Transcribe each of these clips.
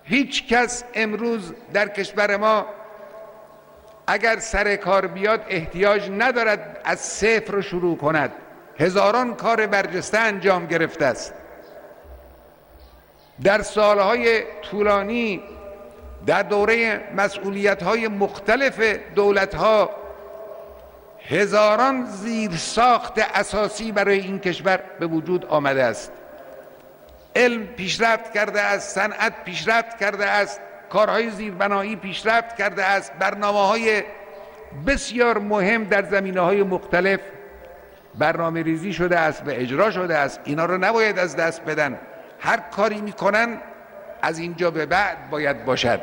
هیچ کس امروز در کشور ما اگر سر کار بیاد احتیاج ندارد از صفر شروع کند. هزاران کار برجسته انجام گرفته است. در سالهای طولانی در دوره مسئولیت‌های مختلف دولت‌ها هزاران زیرساخت اساسی برای این کشور به وجود آمده است. علم پیشرفت کرده است، صنعت پیشرفت کرده است، کارهای زیربنایی پیشرفت کرده است، برنامه‌های بسیار مهم در زمینه‌های مختلف برنامه ریزی شده است و اجرا شده است. اینا رو نباید از دست بدن. هر کاری میکنن از اینجا به بعد باید باشد.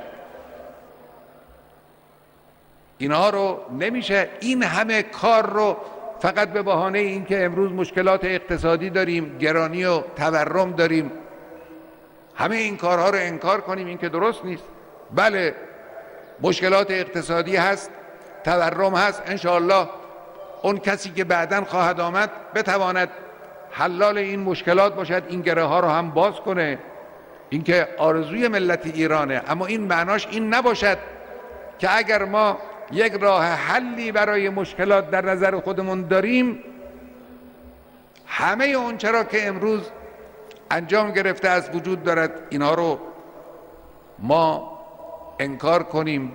اینها رو نمیشه این همه کار رو فقط به بهانه اینکه امروز مشکلات اقتصادی داریم، گرانی و تورم داریم، همه این کارها رو انکار کنیم. این که درست نیست. بله مشکلات اقتصادی هست، تورم هست. انشاءالله اون کسی که بعداً خواهد آمد بتواند حلال این مشکلات باشد، این گره ها رو هم باز کنه. این که آرزوی ملت ایرانه، اما این معناش این نباشد که اگر ما یک راه حلی برای مشکلات در نظر خودمون داریم همه اون چرا که امروز انجام گرفته از وجود دارد اینها رو ما انکار کنیم.